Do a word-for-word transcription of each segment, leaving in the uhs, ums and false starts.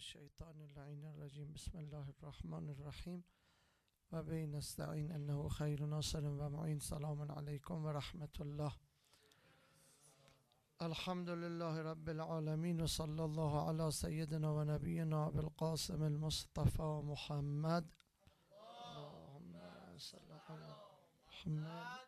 الشیطان اللعین الرجیم. بسم الله الرحمن الرحیم و به نستعین انه خیر ناصر و معین. سلام علیکم و رحمت الله. الحمد لله رب العالمین و صلی الله علی سیدنا و نبینا بالقاسم المصطفى محمد. اللهم صل علی محمد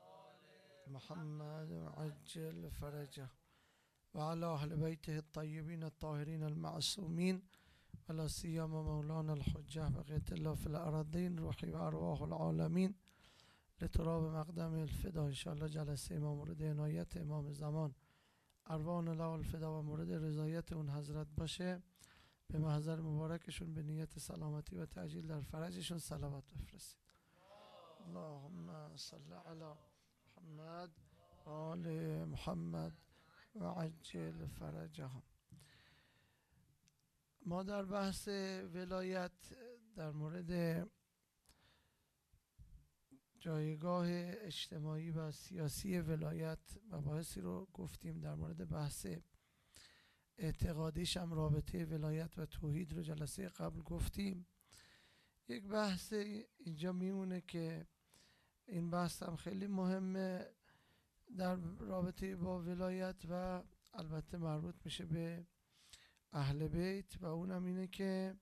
محمد عجل فرجه و علی اهل بیته الطیبین الطاهرین المعصومین و لا سیما مولانا الحجه بقیت الله فی الارضین روحی و ارواح العالمین لتراب مقدم الفدا. انشاءالله جلسه ما مورد عنایت امام زمان ارواح الله الفدا و مورد رضایت اون حضرت باشه. به محضر مبارکشون به نیت سلامتی و تعجیل در فرجشون صلوات بفرستید. اللهم صل علی محمد و آل محمد و عجل فرجهم. ما در بحث ولایت در مورد جایگاه اجتماعی و سیاسی ولایت مباحثی رو گفتیم. در مورد بحث اعتقادیش هم رابطه ولایت و توحید رو جلسه قبل گفتیم. یک بحث اینجا میمونه که این بحث هم خیلی مهمه در رابطه با ولایت و البته مربوط میشه به اهل بیت و اونم اینه که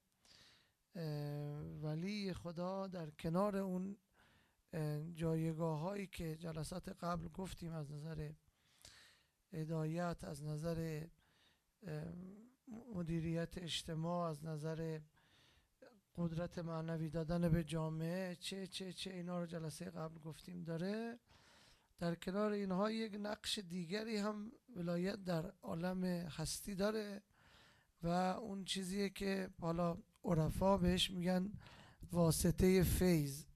ولی خدا در کنار اون جایگاه هایی که جلسات قبل گفتیم از نظر هدایت، از نظر مدیریت اجتماع، از نظر قدرت معنوی دادن به جامعه، چه چه چه اینا رو جلسه قبل گفتیم داره. در کنار اینها یک نقش دیگری هم ولایت در عالم هستی داره و اون چیزیه که حالا عرفا بهش میگن واسطه فیض.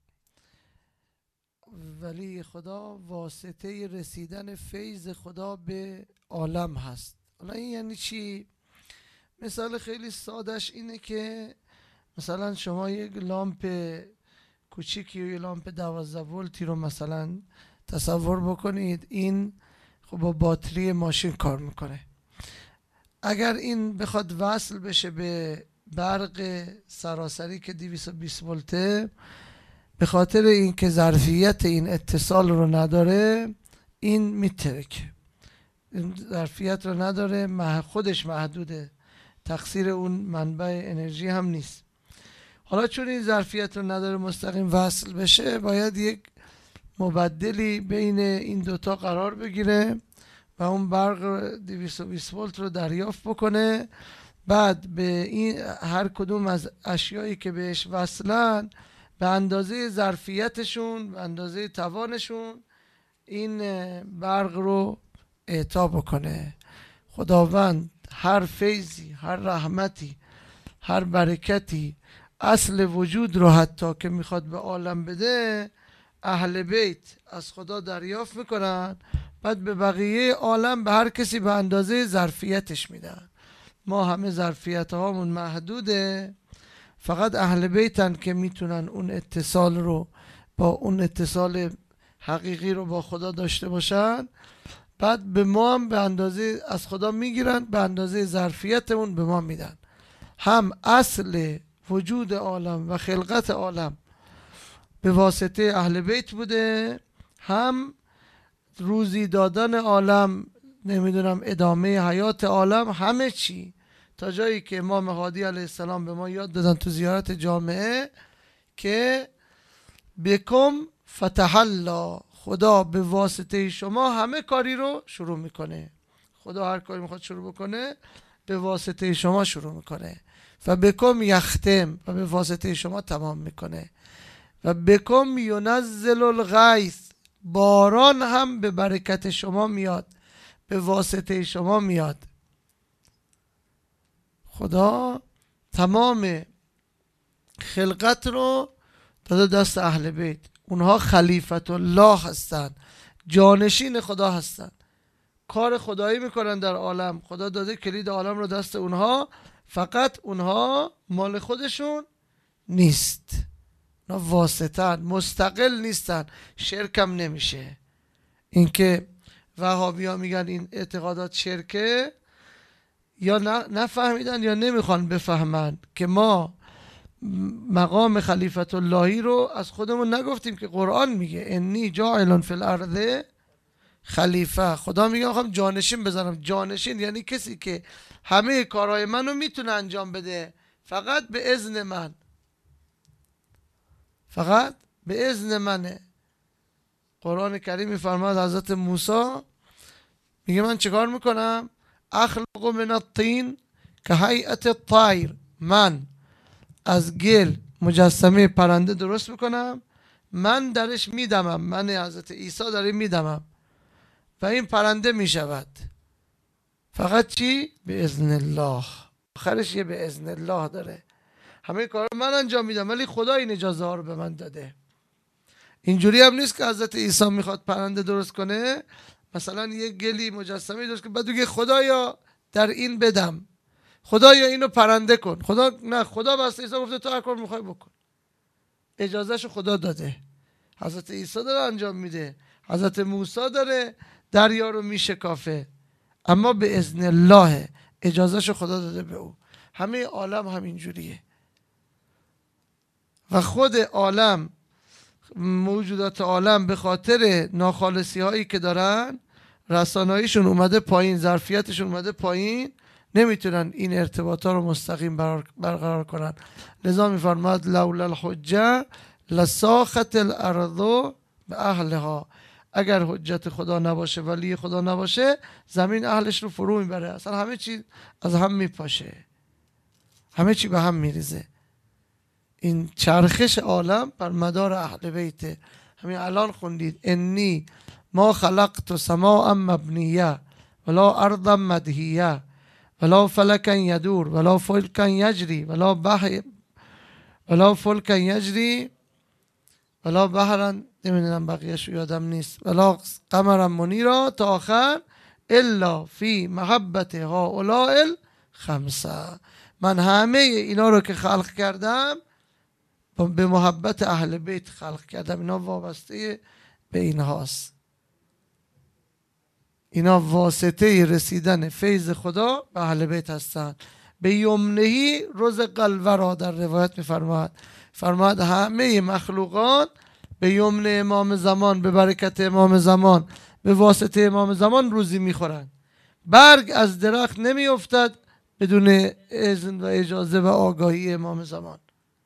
ولی خدا واسطه رسیدن فیض خدا به عالم هست. حالا این یعنی چی؟ مثال خیلی سادش اینه که مثلا شما یک لامپ کوچیکی و یک لامپ دوازده ولتی رو مثلا تصور بکنید. این خب با باتری ماشین کار میکنه. اگر این بخواد وصل بشه به برق سراسری که دویست و بیست ولته، به خاطر اینکه ظرفیت این اتصال رو نداره این میترکه. این ظرفیت رو نداره، خودش محدوده، تقصیر اون منبع انرژی هم نیست. حالا چون این ظرفیت رو نداره مستقیم وصل بشه، باید یک مبدلی بین این دوتا قرار بگیره و اون برق دویست و بیست ولت رو دریافت بکنه. بعد به این هر کدوم از اشیایی که بهش وصلن به اندازه ظرفیتشون، به اندازه توانشون این برق رو اعطا بکنه. خداوند هر فیضی، هر رحمتی، هر برکتی، اصل وجود رو حتی که میخواد به عالم بده، اهل بیت از خدا دریافت میکنن، بعد به بقیه عالم به هر کسی به اندازه ظرفیتش میدن. ما همه ظرفیت هامون محدوده، فقط اهل بیتن که میتونن اون اتصال رو با اون اتصال حقیقی رو با خدا داشته باشن. بعد به ما هم به اندازه از خدا میگیرن، به اندازه ظرفیتمون به ما میدن. هم اصل وجود عالم و خلقت عالم به واسطه اهل بیت بوده، هم روزی دادن عالم، نمیدونم ادامه حیات عالم، همه چی تا جایی که امام هادی علیه السلام به ما یاد دادن تو زیارت جامعه که بکم فتح الله، خدا به واسطه شما همه کاری رو شروع میکنه. خدا هر کاری میخواد شروع بکنه به واسطه شما شروع میکنه. و بکم یختم، و به واسطه شما تمام میکنه. و بکم ینزل الغیث، باران هم به برکت شما میاد، به واسطه شما میاد. خدا تمام خلقت رو داده دست اهل بیت. اونها خلیفت الله هستن، جانشین خدا هستن، کار خدایی میکنن در عالم. خدا داده کلید عالم رو دست اونها، فقط اونها مال خودشون نیست، اونا واسطن، مستقل نیستن، شرکم نمیشه. اینکه وهابی ها میگن این اعتقادات شرکه، یا نفهمیدن یا نمیخوان بفهمن که ما مقام خلیفت اللهی رو از خودمون نگفتیم که قرآن میگه انی جاعل فی الارض خلیفه. خدا میگه میخوام جانشین بذارم. جانشین یعنی کسی که همه کارهای منو میتونه انجام بده، فقط به اذن من، فقط به اذن منه. قرآن کریم میفرماد حضرت موسی میگه من چیکار میکنم؟ اخلق من الطین که هیئت الطیر، من از گل مجسمه پرنده درست میکنم، من درش میدمم، من حضرت عیسی داره میدمم و این پرنده میشود. فقط چی؟ به اذن الله. آخرش یه به اذن الله داره. همه کار من انجام میدم ولی خدا این اجازه ها رو به من داده. اینجوری هم نیست که حضرت عیسی میخواد پرنده درست کنه، مثلا یه گلی مجسمه درست کنه بعد بگه خدایا در این بدم، خدایا اینو پرنده کن. خدا نه، خدا بس عیسی گفته تو هر کار میخوای بکن. اجازهشو خدا داده. حضرت عیسی داره انجام میده، حضرت موسی داره دریا رو میشکافه، اما به اذن الله، اجازهشو خدا داده به او. همه عالم همینجوریه و خود عالم، موجودات عالم به خاطر ناخالصی هایی که دارن، رساناییشون اومده پایین، ظرفیتشون اومده پایین، نمیتونن این ارتباط ها رو مستقیم برقرار کنن. لذا میفرماد لولا الحجه لساخت الارض به اهلها. اگر حجت خدا نباشه، ولی خدا نباشه، زمین اهلش رو فرو میبره، اصلا همه چی از هم میپاشه، همه چی به هم میریزه. این چرخش عالم بر مدار اهل بیته. همین الان خوندید انی ما خلقت سماء مبنیه ولا ارضا مدهیه ولا فلکا یدور ولا فلکا یجری ولا بحر ولا فلکا یجری ولا بحرا، نمیدونم بقیه‌اش یادم نیست، ولا قمرا منیرا تا آخر، الا فی محبت هؤلاء الخمسه. من همه اینا رو که خلق کردم به محبت اهل بیت خلق کردم. اینا وابسته به اینهاست. اینا واسطه رسیدن فیض خدا به اهل بیت هستند. به یمنهی رزق الورا در روایت میفرماد، فرماد همه مخلوقات به یمن امام زمان، به برکت امام زمان، به واسطه امام زمان روزی میخورن. برگ از درخت نمیافتد بدون اذن و اجازه و آگاهی امام زمان.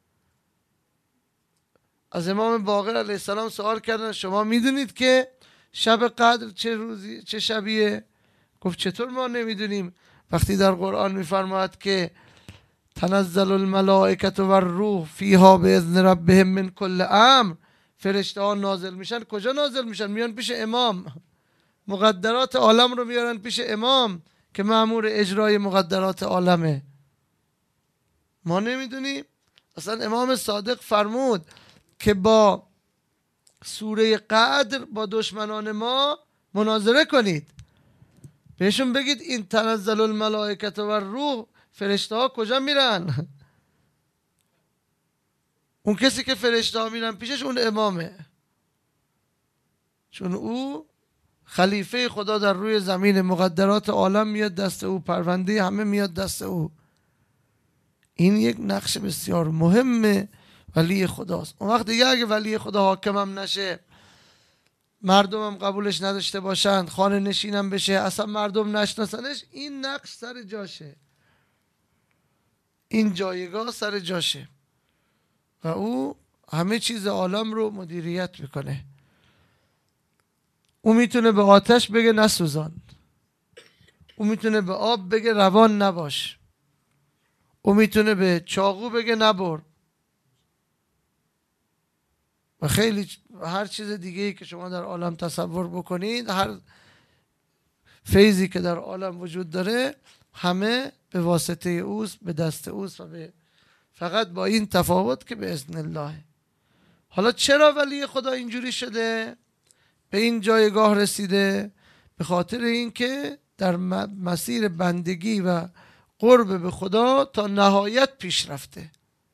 از امام باقر علیه السلام سوال کردن شما میدونید که شب قدر چه روزی چه شبیه؟ گفت چطور ما نمیدونیم؟ وقتی در قرآن میفرماید که تنزل الملائکه و الروح فیها باذن ربهم من کل امر، فرشته ها نازل میشن. کجا نازل میشن؟ میان پیش امام، مقدرات عالم رو میارن پیش امام که مأمور اجرای مقدرات عالمه. ما نمیدونیم. اصلا امام صادق فرمود که با سوره قدر با دشمنان ما مناظره کنید، بهشون بگید این تنزل الملائکه و الروح، فرشته ها کجا میرن؟ اون کسی که فرشته ها میرن پیشش اون امامه، چون او خلیفه خدا در روی زمین، مقدرات عالم میاد دست او، پرونده همه میاد دست او. این یک نقش بسیار مهمه ولی خداست. اون وقت دیگه اگه ولی خدا حاکمم نشه، مردمم قبولش نداشته باشند، خانه نشینم بشه، اصلا مردم نشناسنش، این نقش سر جاشه، این جایگاه سر جاشه و او همه چیز عالم رو مدیریت میکنه. او میتونه به آتش بگه نسوزان، او میتونه به آب بگه روان نباش، او میتونه به چاقو بگه نبر و خیلی هر چیز دیگه ای که شما در عالم تصور بکنید، هر فیضی که در عالم وجود داره، همه به واسطه اوست، به دست اوست و به فقط با این تفاوت که به اذن الله. حالا چرا ولی خدا اینجوری شده، به این جایگاه رسیده؟ به خاطر اینکه در مسیر بندگی و قرب به خدا تا نهایت پیش رفته.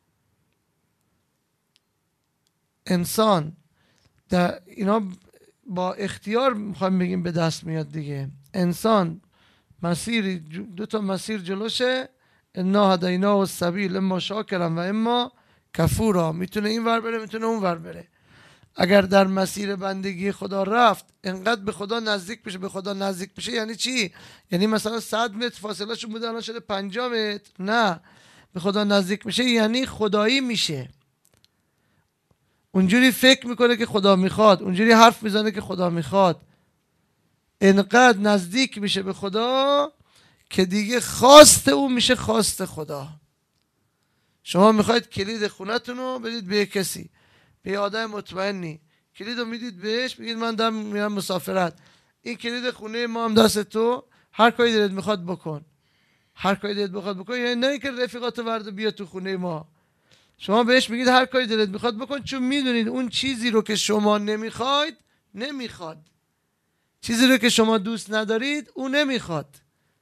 انسان در اینا با اختیار میخوایم بگیم به دست میاد دیگه. انسان مسیری دو تا مسیر جلوشه، انا هدیناه السبیل اما شاکرا و اما کفورا، میتونه این ور بره میتونه اون ور بره. اگر در مسیر بندگی خدا رفت انقدر به خدا نزدیک بشه، به خدا نزدیک بشه یعنی چی؟ یعنی مثلا صد متر فاصله شون بوده الان شده پنجاه متر، نه، به خدا نزدیک میشه یعنی خدایی میشه، اونجوری فکر میکنه که خدا میخواد، اونجوری حرف میزنه که خدا میخواد، انقدر نزدیک میشه به خدا که دیگه خواست او میشه خواست خدا. شما میخواید کلید خونتون رو بدید به کسی، به یه آدم مطمئنی، کلید رو میدید بهش، بگید من دارم میرم مسافرت، این کلید خونه ما هم دست تو، هر کاری دلت میخواد بکن، هر کاری دلت میخواد بکن، یعنی نه اینکه رفیقات ورد بیا تو خونه ما، شما بهش میگید هر کاری دلت میخواد بکن، چون میدونید اون چیزی رو که شما نمیخواید نمیخواد، چیزی رو که شما دوست ندارید اون نمیخواد.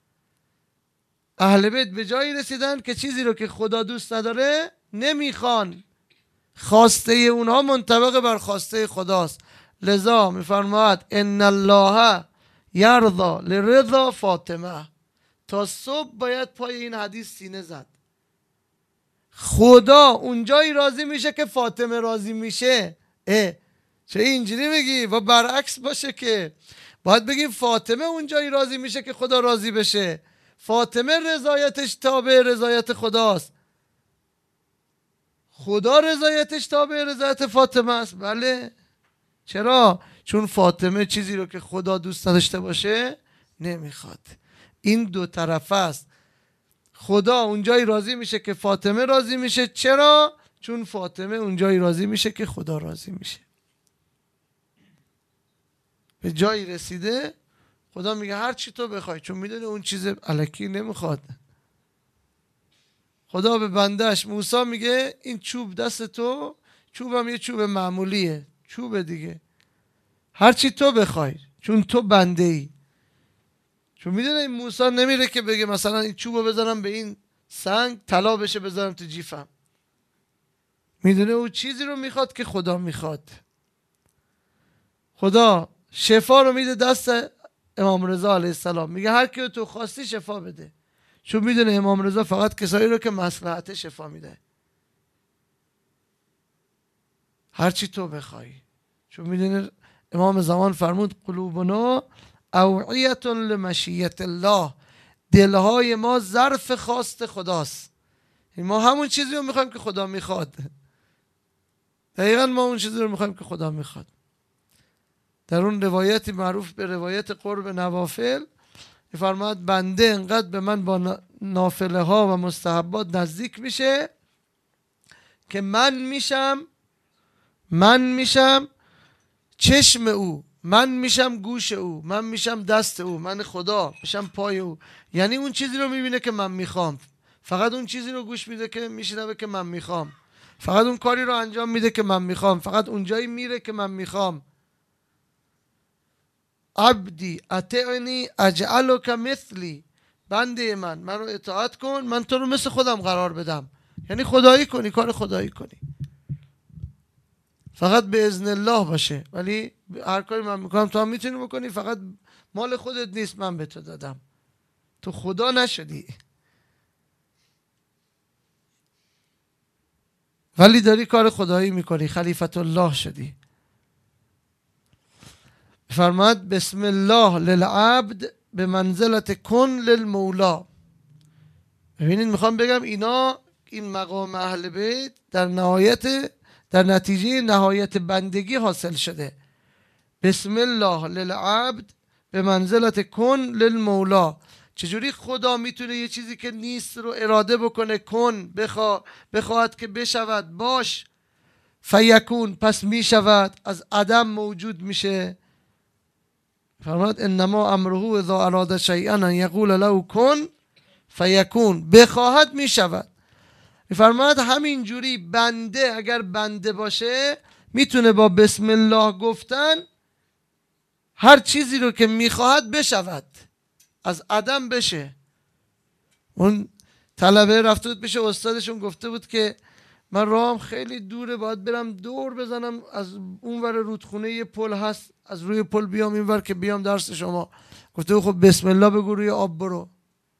اهل بیت به جایی رسیدن که چیزی رو که خدا دوست نداره نمیخوان، خواسته اونها منطبق بر خواسته خداست. لذا میفرماید ان الله یرضا لرضا فاطمه، تا صبح باید پای این حدیث سینه زد. خدا اونجایی راضی میشه که فاطمه راضی میشه. اه چه اینجوری میگی؟ و برعکس باشه که باید بگیم فاطمه اونجایی راضی میشه که خدا راضی بشه. فاطمه رضایتش تابع رضایت خداست، خدا رضایتش تابع رضایت فاطمه است. بله، چرا؟ چون فاطمه چیزی رو که خدا دوست نداشته باشه نمیخواد. این دو طرفه است. خدا اونجایی راضی میشه که فاطمه راضی میشه. چرا؟ چون فاطمه اونجایی راضی میشه که خدا راضی میشه. به جایی رسیده خدا میگه هر چی تو بخوای، چون میدونه اون چیز الکی نمیخواد. خدا به بندش موسی میگه این چوب دست تو، چوبم یه چوب معمولیه، چوب دیگه، هر چی تو بخوای، چون تو بنده ای. چون میدونه این موسی نمیره که بگه مثلا این چوبو بزنم به این سنگ طلا بشه بذارم تو جیفم، میدونه اون چیزی رو میخواد که خدا میخواد. خدا شفا رو میده دست امام رضا علیه السلام، میگه هر کی تو خواستی شفا بده، چون میدونه امام رضا فقط کسایی رو که مصلحت شفا میده. هر چی تو بخوای، چون میدونه امام زمان فرمود قلوبنا اوعیه لمشیت الله، دلهای ما ظرف خواست خداست. ما همون چیزی رو میخوایم که خدا میخواد. دقیقا ما اون چیزی رو میخوایم که خدا میخواد. در اون روایتی معروف به روایت قرب نوافل میفرماد بنده انقدر به من با نافله ها و مستحبات نزدیک میشه که من میشم من میشم چشم او، من میشم گوش او، من میشم دست او، من خدا میشم پای او. یعنی اون چیزی رو میبینه که من میخوام، فقط اون چیزی رو گوش میده که میشنوه که من میخوام، فقط اون کاری رو انجام میده که من میخوام، فقط اونجایی میره که من میخوام. عبدی اطعنی اجعلک مثلی، بنده من من رو اطاعت کن، من تو رو مثل خودم قرار بدم. یعنی خدایی کنی، کار خدایی کنی، فقط به اذن الله باشه. ولی هر کاری من میکنم تو هم میتونی بکنی، فقط مال خودت نیست، من به تو دادم، تو خدا نشدی ولی داری کار خدایی میکنی، خلیفت الله شدی. فرماد بسم الله للعبد به منزلت کن للمولا. ببینید میخوام بگم اینا، این مقام اهل بیت در نهایت در نتیجه نهایت بندگی حاصل شده. بسم الله للعبد به منزلت کن للمولا. چجوری خدا میتونه یه چیزی که نیست رو اراده بکنه، کن بخوا بخواهد که بشود، باش، فیکون پس میشود، از عدم موجود میشه. فرمود انما امره اذا اراد شیئا ان یقول له کن فیکون، بخواهد میشود. میفرماید همین جوری بنده اگر بنده باشه میتونه با بسم الله گفتن هر چیزی رو که میخواهد بشود، از عدم بشه. اون طلبه رفته بود پیش استادشون، گفته بود که من راهم خیلی دوره، باید برم دور بزنم، از اون ور رودخونه یه پل هست، از روی پل بیام این ور که بیام درس شما. گفته خب بسم الله بگو روی آب برو.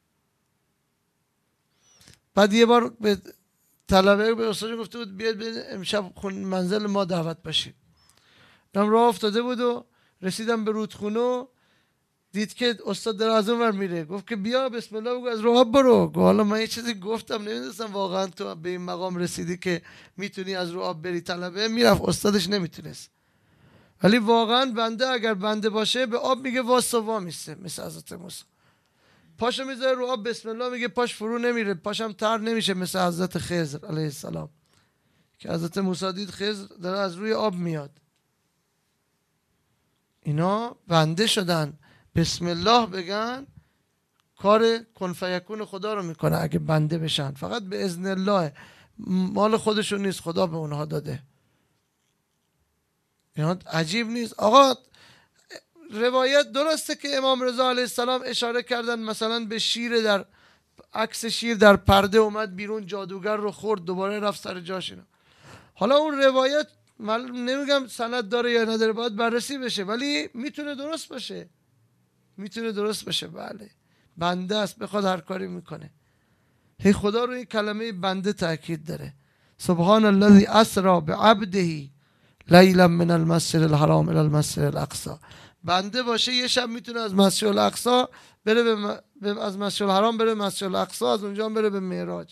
بعد یه بار به طلبه به استاد گفته بود بیاد امشب خون منزل ما دعوت بشید. من راه افتاده بود و رسیدم به رودخونه، دید که استاد داره از اون ور میره، گفت که بیا بسم الله بگو از رو آب برو. گفت حالا من یه چیزی گفتم نمیدونستم واقعا تو به این مقام رسیدی که میتونی از رو آب بری. طلبه میرفت، استادش نمیتونست. ولی واقعا بنده اگر بنده باشه به آب میگه واسه وا میسته، مثل حضرت موسی پاشو میذاره رو آب بسم الله میگه پاش فرو نمیره، پاشم تر نمیشه، مثل حضرت خضر علیه السلام که حضرت موسی دید خضر داره از روی آب میاد. اینا بنده شدن، بسم الله بگن کار کن فیکون خدا رو میکنه. اگه بنده بشن فقط به اذن الله، مال خودشون نیست، خدا به اونها داده. اینا عجیب نیست؟ آقا روایت درسته که امام رضا علیه السلام اشاره کردن مثلا به شیر، در عکس شیر در پرده اومد بیرون، جادوگر رو خورد دوباره رفت سر جاش. اینا حالا اون روایت نمیگم سند داره یا نداره، باید بررسی بشه، ولی میتونه درست باشه، میتونه درست باشه. بله بنده است، بخواد هر کاری میکنه. هی خدا روی کلمه بنده تاکید داره. سبحان الذی اسری بعبده لیلا من المسجد الحرام الی المسجد الاقصی. بنده باشه یه شب میتونه از مسجد الاقصی بره به م... از مسجد الحرام بره به مسجد الاقصی، از اونجا بره به معراج.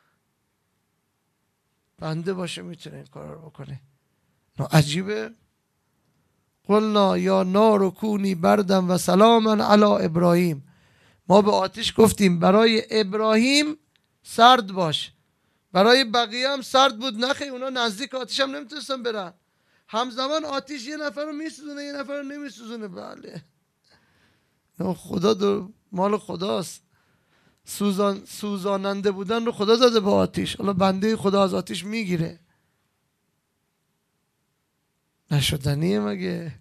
بنده باشه میتونه این کارا رو بکنه. نه عجیبه. قلنا یا نار کونی بردن و سلاما علی ابراهیم. ما به آتش گفتیم برای ابراهیم سرد باش، برای بقیه هم سرد بود. نخی اونا نزدیک آتش هم نمیتونستن برن. همزمان آتش یه نفر رو میسوزونه یه نفر رو نمیسوزونه. بله خدا دو مال خداست. سوزان سوزاننده بودن رو خدا داده به آتش، حالا بنده خدا از آتش میگیره. نشدنیه مگه؟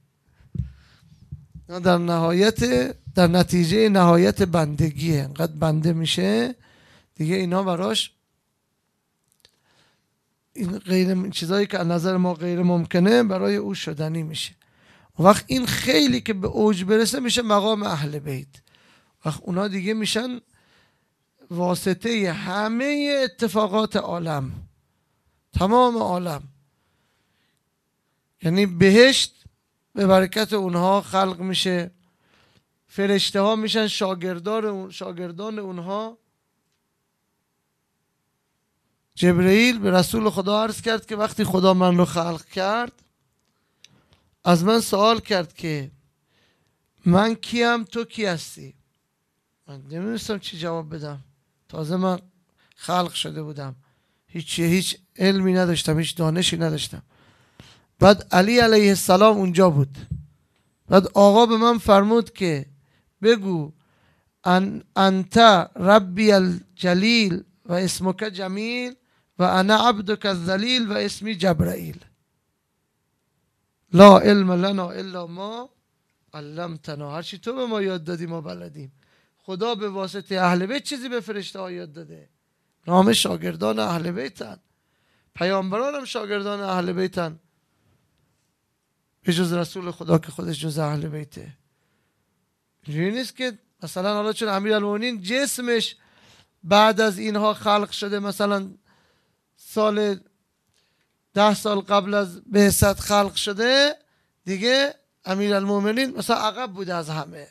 در نهایت در نتیجه نهایت بندگیه. انقدر بنده میشه دیگه اینا براش، این غیر چیزایی که از نظر ما غیر ممکنه برای او شدنی میشه. وقت این خیلی که به اوج برسه میشه مقام اهل بیت. وقت اونا دیگه میشن واسطه همه اتفاقات عالم، تمام عالم. یعنی بهشت به برکت اونها خلق میشه، فرشته ها میشن شاگردان شاگردان اونها. جبرئیل به رسول خدا عرض کرد که وقتی خدا من رو خلق کرد از من سوال کرد که من کیم تو کی هستی؟ من نمیدونستم چی جواب بدم، تازه من خلق شده بودم، هیچ هیچ علمی نداشتم، هیچ دانشی نداشتم. بعد علی علیه السلام اونجا بود. بعد آقا به من فرمود که بگو ان انت ربی الجلیل و اسمک جمیل و انا عبدک الذلیل و اسمی جبرائیل لا علم لنا الا ما علمتنا. هرچی تو به ما یاد دادی ما بلدیم. خدا به واسطه اهل بیت چیزی به فرشته ها یاد داده. نام شاگردان اهل بیتن، پیامبران هم شاگردان اهل بیتن، به جز رسول خدا که خودش جز اهل بیته. اینجوری نیست که مثلا حالا چون امیرالمومنین جسمش بعد از اینها خلق شده، مثلا سال ده سال قبل از بعثت خلق شده، دیگه امیرالمومنین مثلا عقب بوده از همه.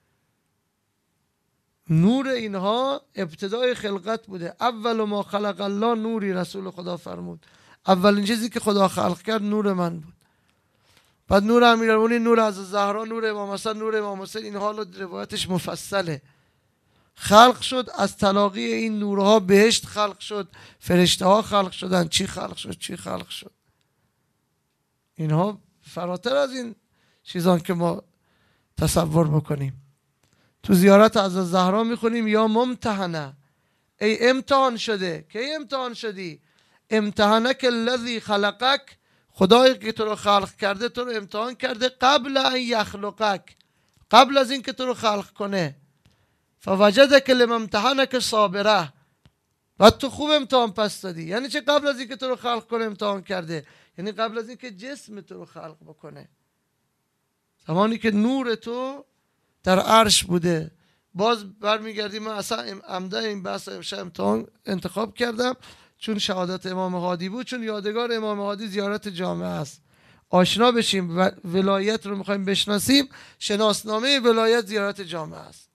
نور اینها ابتدای خلقت بوده. اول ما خلق الله نوری، رسول خدا فرمود اولین چیزی که خدا خلق کرد نور من بود. بعد نور امیرالمومنین، نور از زهرا، نور امام حسن، نور امام حسین، این حالا روایتش مفصله. خلق شد از تلاقی این نورها بهشت خلق شد، فرشته ها خلق شدن، چی خلق شد چی خلق شد. اینها فراتر از این چیزان که ما تصور بکنیم. تو زیارت از زهرا میخونیم یا ممتحنه، ای امتحان شده. کی امتحان شدی؟ امتحانک الذی خلقک، خدایی که تو رو خلق کرده تو رو امتحان کرده قبل ان یخلقک، قبل از این که تو رو خلق کنه. فوجدک لما امتحنک صابره، بعد تو خوب امتحان پس دادی. یعنی چه قبل از این که تو رو خلق کنه امتحان کرده؟ یعنی قبل از این که جسم تو رو خلق بکنه، زمانی که نور تو در عرش بوده. باز برمیگردیم، من اصلا عمده این بحث امشب امتحان انتخاب کردم چون شهادت امام هادی بود، چون یادگار امام هادی زیارت جامعه است. آشنا بشیم و ولایت رو میخوایم بشناسیم، شناسنامه ولایت زیارت جامعه است.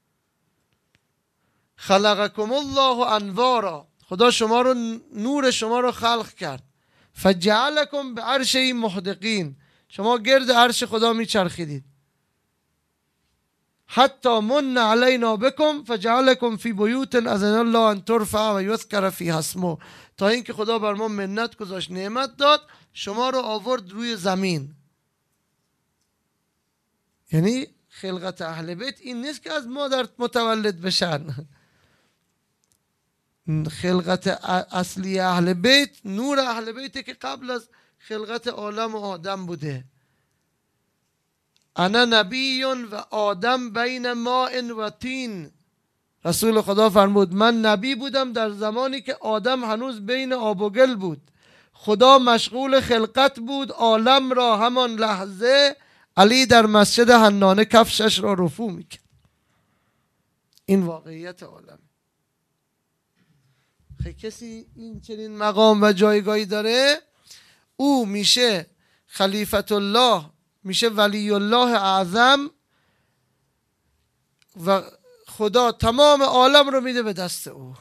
خلقکم الله انوارا، خدا شما رو، نور شما رو خلق کرد. فجعلکم به عرشه محدقین، شما گرد عرش خدا میچرخیدید. حتی من علینا بکم فجعلکم فی بیوت اذن الله ان ترفع و یذکر فیها اسمه، تا اینکه خدا بر ما منت گذاشت، نعمت داد، شما رو آورد روی زمین. یعنی خلقت اهل بیت این نیست که از مادر متولد بشن. خلقت اصلی اهل بیت، نور اهل بیت که قبل از خلقت عالم و آدم بوده. انا نبی و آدم بین ماء و طین، رسول خدا فرمود من نبی بودم در زمانی که آدم هنوز بین آب و گل بود. خدا مشغول خلقت بود عالم را، همان لحظه علی در مسجد حنانه کفشش را رفو میکرد. این واقعیت عالم. خیلی کسی این چنین مقام و جایگاهی داره، او میشه خلیفت الله، میشه ولی الله اعظم و خدا تمام عالم رو میده به دست او.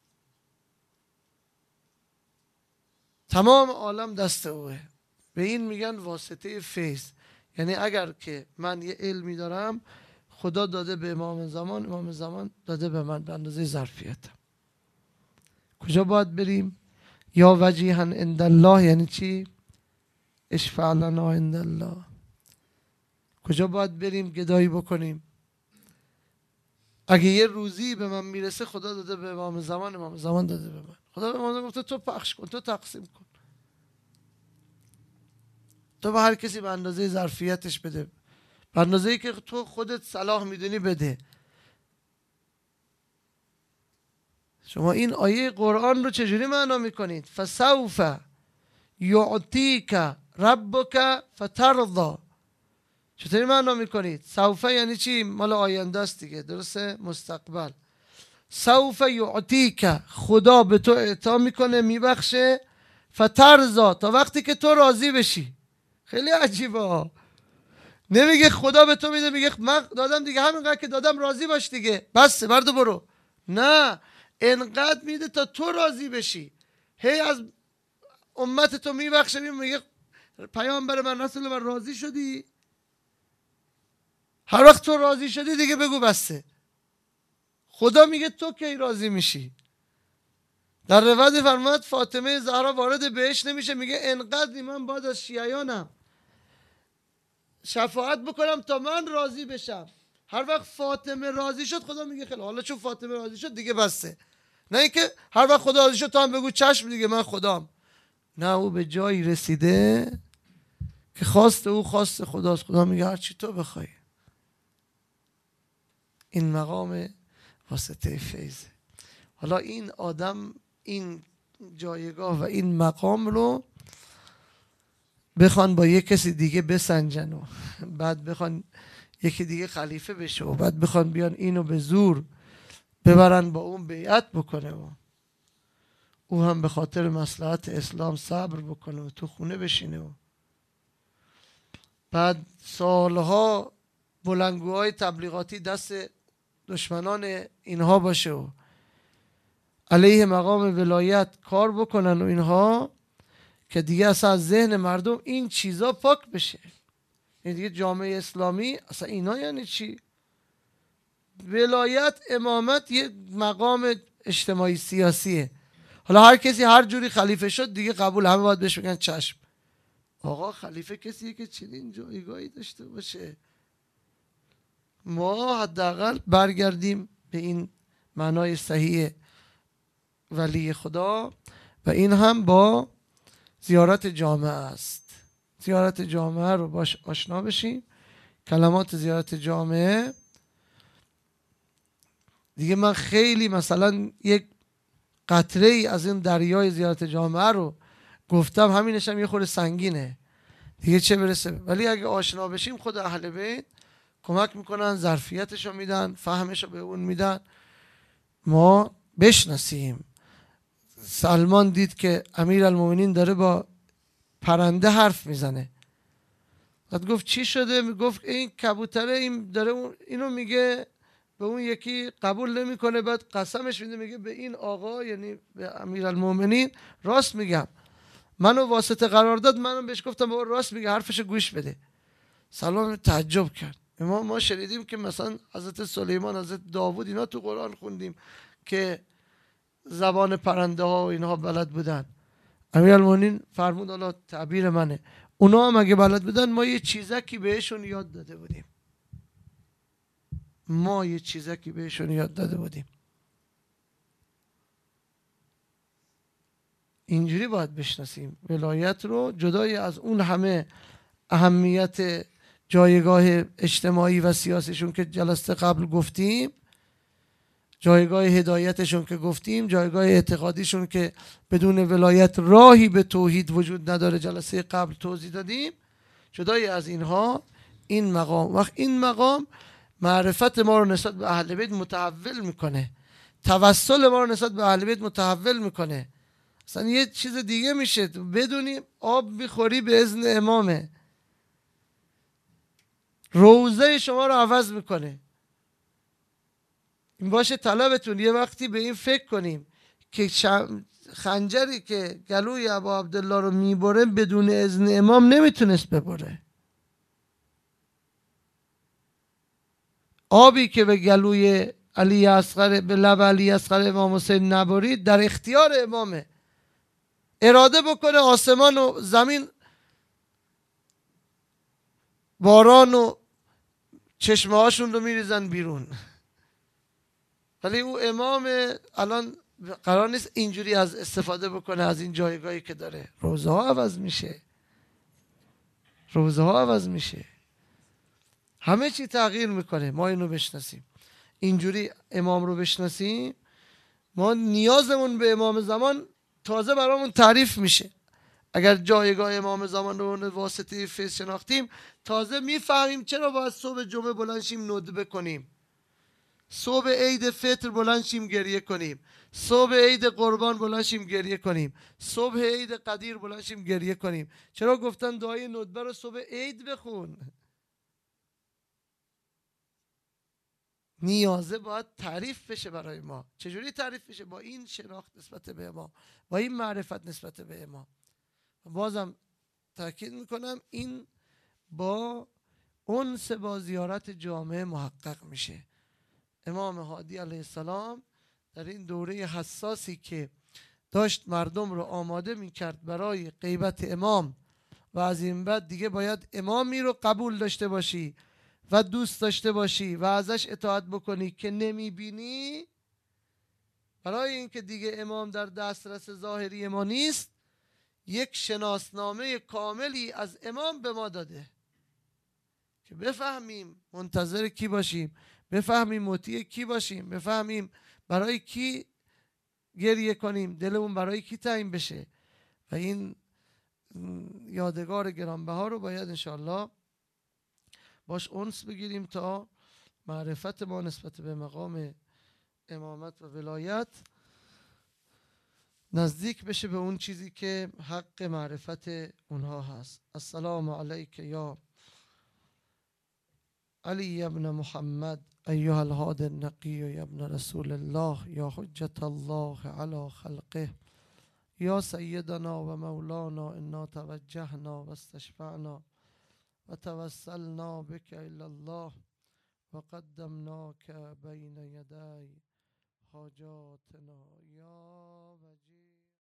تمام عالم دست اوه. به این میگن واسطه فیض. یعنی اگر که من یه علمی دارم، خدا داده به امام زمان، امام زمان داده به من به اندازه ظرفیتم. کجا باید بریم؟ یا وجیها عند الله، یعنی چی؟ اشفع لنا عند الله. کجا باید بریم گدایی بکنیم؟ اگه یه روزی به من میرسه خدا داده به امام زمان، امام زمان داده به من. خدا به امام زمان گفته تو پخش کن، تو تقسیم کن، تو به هر کسی به اندازه ظرفیتش بده، به اندازه‌ای که تو خودت صلاح میدونی بده. شما این آیه قرآن رو چجوری معنا میکنید؟ فسوف یعطیک ربک فترضی، چطوری معنا میکنید؟ سوف یعنی چی؟ مال آینده است دیگه، درسته؟ مستقبل. سوف یعطیک، خدا به تو اعطا میکنه، میبخشه، فترضی، تا وقتی که تو راضی بشی. خیلی عجیبه ها. نمیگه خدا به تو میده میگه من دادم دیگه، همینقدر که دادم راضی باش دیگه، بس برد برو. نه، انقدر میده تا تو راضی بشی. هی از امت تو میبخشه، میگه پیامبر من، رسول من، راضی شدی؟ هر وقت تو راضی شدی دیگه بگو بسه. خدا میگه تو کی راضی میشی؟ در روایت فرمود فاطمه زهرا وارد بهشت نمیشه، میگه انقدر من باید از شیعیانم شفاعت بکنم تا من راضی بشم. هر وقت فاطمه راضی شد خدا میگه خیلی، حالا چون فاطمه راضی شد دیگه بسه. نه اینکه هر وقت خدا راضی شد تو هم بگو چشم دیگه من خدام. نه، او به جایی رسیده که خواست او خواست خداست. خدا میگه هر چی تو بخوای. این مقام واسطه فیضه. حالا این آدم این جایگاه و این مقام رو بخوان با یک کسی دیگه بسنجن و بعد بخوان یکی دیگه خلیفه بشه و بعد بخوان بیان اینو به زور ببرن با اون بیعت بکنه و او هم به خاطر مصلحت اسلام صبر بکنه و تو خونه بشینه و بعد سالها بلندگوهای تبلیغاتی دست دشمنان اینها باشه و علیه مقام ولایت کار بکنن و اینها، که دیگه اصلا از ذهن مردم این چیزا پاک بشه. این دیگه جامعه اسلامی اصلا اینا یعنی چی؟ ولایت، امامت یه مقام اجتماعی سیاسیه. حالا هر کسی هر جوری خلیفه شد دیگه قبول، همه باید بهش بگن چشم. آقا خلیفه کسیه که چنین جایگاهی داشته باشه. ما حداقل برگردیم به این معنای صحیح ولی خدا و این هم با زیارت جامعه است. زیارت جامعه رو باش آشنا بشیم. کلمات زیارت جامعه دیگه من خیلی مثلا یک قطره ای از این دریای زیارت جامعه رو گفتم، همینش هم یه خورده سنگینه دیگه چه برسه. ولی اگه آشنا بشیم خود اهل بیت کمک میکنن، ظرفیتشو میدن، فهمشو به اون میدن. ما بشناسیم. سلمان دید که امیرالمومنین داره با پرنده حرف میزنه، بعد گفت چی شده؟ گفت این کبوتره این داره اینو میگه به اون یکی قبول نمیکنه، بعد قسمش میده میگه به این آقا، یعنی به امیرالمومنین، راست میگم، منو واسطه قرار داد، منو بهش گفتم بابا راست میگه، حرفش گوش بده. سلمان تعجب کرد. ما ما شنیدیم که مثلا حضرت سلیمان، حضرت داوود، اینا تو قرآن خوندیم که زبان پرنده ها و اینها بلد بودن. امیرالمومنین فرمود، حالا تعبیر منه، اونا هم اگه بلد بودن ما یه چیزکی بهشون یاد داده بودیم. ما یه چیزکی بهشون یاد داده بودیم. اینجوری باید بشناسیم ولایت رو، جدای از اون همه اهمیت جایگاه اجتماعی و سیاسیشون که جلسه قبل گفتیم، جایگاه هدایتشون که گفتیم، جایگاه اعتقادیشون که بدون ولایت راهی به توحید وجود نداره، جلسه قبل توضیح دادیم. جدای از اینها این مقام، وقت این مقام معرفت ما رو نسبت به اهل بیت متحول میکنه، توسل ما رو نسبت به اهل بیت متحول میکنه. اصلا یه چیز دیگه میشه، بدونی آب میخوری به اذن امامه، روزه شما رو عوض میکنه. این باشه طلبتون یه وقتی به این فکر کنیم که خنجری که گلوی ابا عبدالله رو میبره بدون اذن امام نمیتونست ببره. آبی که به گلوی علی اصغر، به لب علی اصغر امام حسین نبرید، در اختیار امامه. اراده بکنه آسمان و زمین باران و چشمه هاشون رو میریزن بیرون، ولی او امام الان قرار نیست اینجوری از استفاده بکنه از این جایگاهی که داره. روزه ها عوض میشه، روزه ها عوض میشه، همه چی تغییر میکنه. ما اینو بشناسیم، اینجوری امام رو بشناسیم، ما نیازمون به امام زمان تازه برامون تعریف میشه. اگر جایگاه امام زمان رو به واسطه فیض شناختیم، تازه میفهمیم چرا باید صبح جمعه بلند شیم ندبه کنیم، صبح عید فطر بلند شیم گریه کنیم، صبح عید قربان بلند شیم گریه کنیم، صبح عید قدیر بلند شیم گریه کنیم. چرا گفتن دعای ندبه رو صبح عید بخون؟ نیازه باید تعریف بشه برای ما. چجوری تعریف بشه؟ با این شناخت نسبت به امام، با این معرفت نسبت به امام. بازم تاکید میکنم این با انس با زیارت جامعه محقق میشه. امام هادی علیه السلام در این دوره حساسی که داشت مردم رو آماده میکرد برای غیبت امام و از این بعد دیگه باید امامی رو قبول داشته باشی و دوست داشته باشی و ازش اطاعت بکنی که نمیبینی، برای اینکه دیگه امام در دسترس ظاهری ما نیست، یک شناسنامه کاملی از امام به ما داده که بفهمیم منتظر کی باشیم، بفهمیم مطیع کی باشیم، بفهمیم برای کی گریه کنیم، دلمون برای کی تنگ بشه. و این یادگار گرانبها رو باید انشاءالله باش انس بگیریم تا معرفت ما نسبت به مقام امامت و ولایت نزدیک بشه به اون چیزی که حق معرفت اونها هست. السلام علیک یا علی ابن محمد ایها الهادی النقی یا ابن رسول الله یا حجت الله علی خلقه یا سیدنا و مولانا انا توجهنا و استشفعنا و توسلنا بك الى الله و قدمناک بین یدی حاجاتنا یا وجیه.